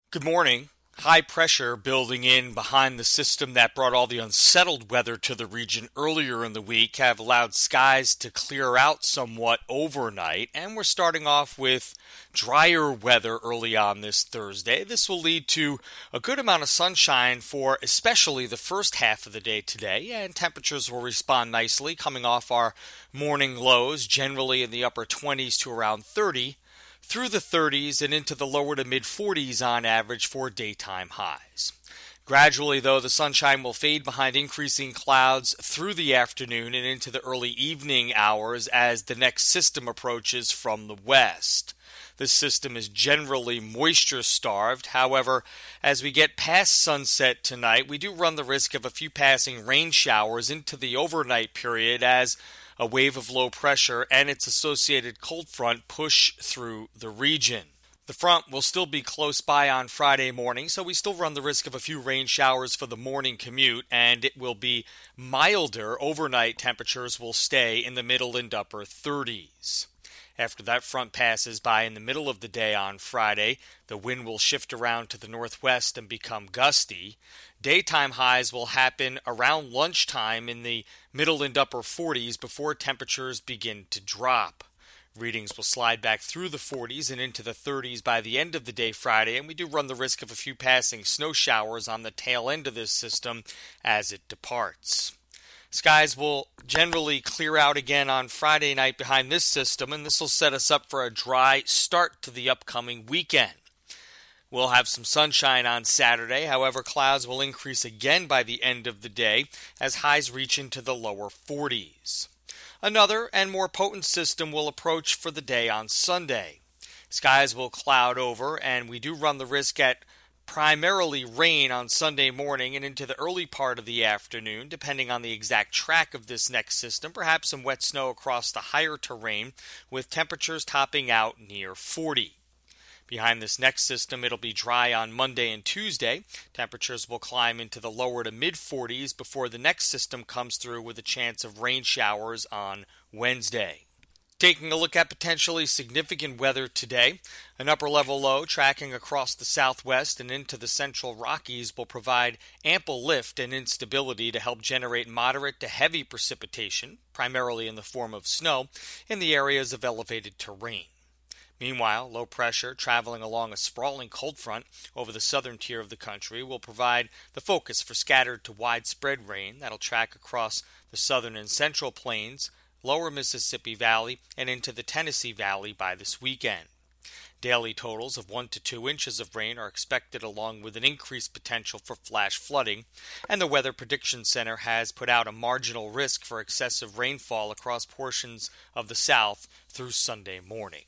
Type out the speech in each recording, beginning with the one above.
Good morning. High pressure building in behind the system that brought all the unsettled weather to the region earlier in the week have allowed skies to clear out somewhat overnight, and we're starting off with drier weather early on this Thursday. This will lead to a good amount of sunshine for especially the first half of the day today, and temperatures will respond nicely coming off our morning lows, generally in the upper 20s to around 30, through the 30s and into the lower to mid 40s on average for daytime highs. Gradually, though, the sunshine will fade behind increasing clouds through the afternoon and into the early evening hours as the next system approaches from the west. This system is generally moisture-starved. However, as we get past sunset tonight, we do run the risk of a few passing rain showers into the overnight period as a wave of low pressure and its associated cold front push through the region. The front will still be close by on Friday morning, so we still run the risk of a few rain showers for the morning commute, and it will be milder. Overnight temperatures will stay in the middle and upper 30s. After that front passes by in the middle of the day on Friday, the wind will shift around to the northwest and become gusty. Daytime highs will happen around lunchtime in the middle and upper 40s before temperatures begin to drop. Readings will slide back through the 40s and into the 30s by the end of the day Friday, and we do run the risk of a few passing snow showers on the tail end of this system as it departs. Skies will generally clear out again on Friday night behind this system, and this will set us up for a dry start to the upcoming weekend. We'll have some sunshine on Saturday, however, clouds will increase again by the end of the day as highs reach into the lower 40s. Another and more potent system will approach for the day on Sunday. Skies will cloud over, and we do run the risk at primarily rain on Sunday morning and into the early part of the afternoon, depending on the exact track of this next system. Perhaps some wet snow across the higher terrain, with temperatures topping out near 40. Behind this next system, it'll be dry on Monday and Tuesday. Temperatures will climb into the lower to mid 40s before the next system comes through with a chance of rain showers on Wednesday. Taking a look at potentially significant weather today, an upper-level low tracking across the southwest and into the central Rockies will provide ample lift and instability to help generate moderate to heavy precipitation, primarily in the form of snow, in the areas of elevated terrain. Meanwhile, low pressure traveling along a sprawling cold front over the southern tier of the country will provide the focus for scattered to widespread rain that'll track across the southern and central plains, lower Mississippi Valley, and into the Tennessee Valley by this weekend. Daily totals of 1 to 2 inches of rain are expected along with an increased potential for flash flooding, and the Weather Prediction Center has put out a marginal risk for excessive rainfall across portions of the south through Sunday morning.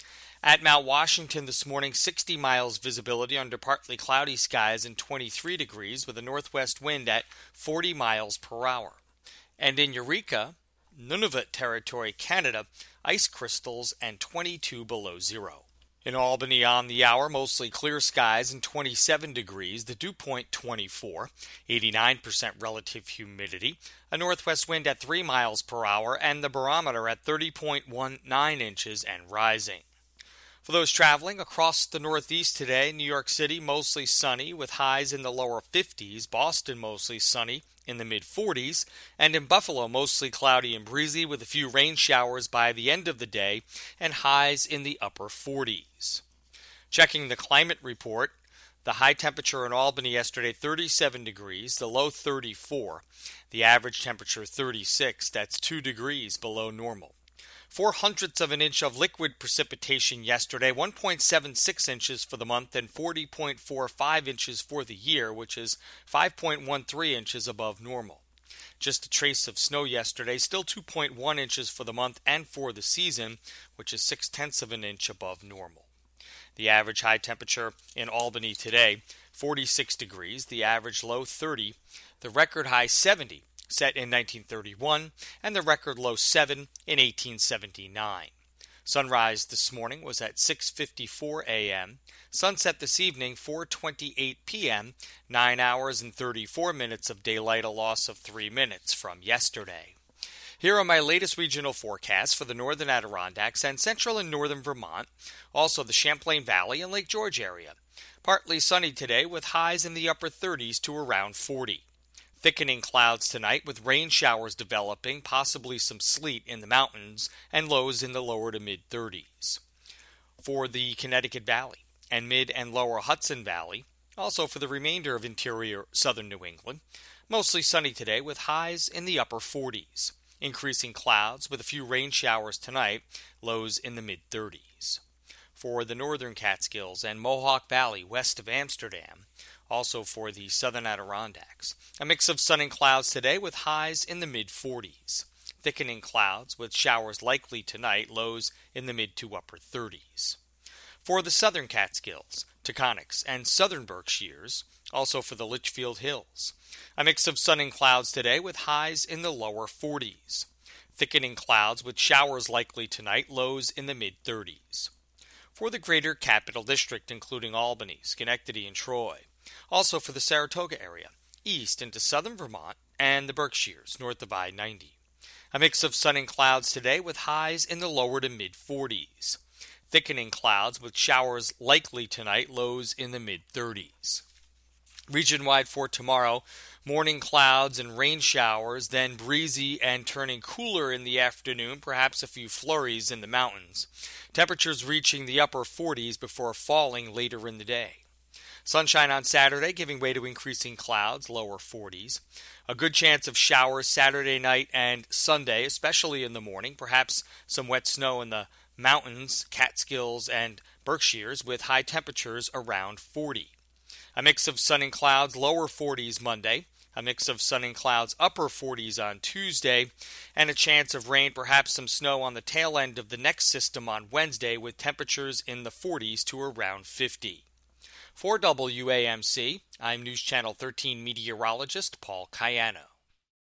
At Mount Washington this morning, 60 miles visibility under partly cloudy skies and 23 degrees with a northwest wind at 40 miles per hour. And in Eureka, Nunavut Territory, Canada, ice crystals and 22 below zero. In Albany on the hour, mostly clear skies and 27 degrees, the dew point 24, 89% relative humidity, a northwest wind at 3 miles per hour, and the barometer at 30.19 inches and rising. For those traveling across the Northeast today, New York City mostly sunny with highs in the lower 50s, Boston mostly sunny in the mid-40s, and in Buffalo mostly cloudy and breezy with a few rain showers by the end of the day and highs in the upper 40s. Checking the climate report, the high temperature in Albany yesterday 37 degrees, the low 34, the average temperature 36, that's 2 degrees below normal. 0.04 of an inch of liquid precipitation yesterday, 1.76 inches for the month, and 40.45 inches for the year, which is 5.13 inches above normal. Just a trace of snow yesterday, still 2.1 inches for the month and for the season, which is 0.6 of an inch above normal. The average high temperature in Albany today, 46 degrees, the average low 30, the record high 70. Set in 1931, and the record low 7 in 1879. Sunrise this morning was at 6:54 a.m. Sunset this evening 4:28 p.m. 9 hours and 34 minutes of daylight, a loss of 3 minutes from yesterday. Here are my latest regional forecasts for the northern Adirondacks and central and northern Vermont, also the Champlain Valley and Lake George area. Partly sunny today with highs in the upper 30s to around 40. Thickening clouds tonight with rain showers developing, possibly some sleet in the mountains, and lows in the lower to mid 30s. For the Connecticut Valley and mid and lower Hudson Valley, also for the remainder of interior southern New England, mostly sunny today with highs in the upper 40s. Increasing clouds with a few rain showers tonight, lows in the mid 30s. For the northern Catskills and Mohawk Valley west of Amsterdam, also for the southern Adirondacks, a mix of sun and clouds today with highs in the mid 40s. Thickening clouds with showers likely tonight, lows in the mid to upper 30s. For the southern Catskills, Taconics, and southern Berkshires, also for the Litchfield Hills, a mix of sun and clouds today with highs in the lower 40s. Thickening clouds with showers likely tonight, lows in the mid 30s. For the greater Capital District, including Albany, Schenectady, and Troy, also for the Saratoga area, east into southern Vermont, and the Berkshires, north of I-90. A mix of sun and clouds today with highs in the lower to mid 40s. Thickening clouds with showers likely tonight, lows in the mid 30s. Region-wide for tomorrow, morning clouds and rain showers, then breezy and turning cooler in the afternoon, perhaps a few flurries in the mountains. Temperatures reaching the upper 40s before falling later in the day. Sunshine on Saturday giving way to increasing clouds, lower 40s. A good chance of showers Saturday night and Sunday, especially in the morning. Perhaps some wet snow in the mountains, Catskills, and Berkshires with high temperatures around 40. A mix of sun and clouds, lower 40s Monday. A mix of sun and clouds, upper 40s on Tuesday. And a chance of rain, perhaps some snow on the tail end of the next system on Wednesday with temperatures in the 40s to around 50. For WAMC, I'm News Channel 13 meteorologist Paul Cayano.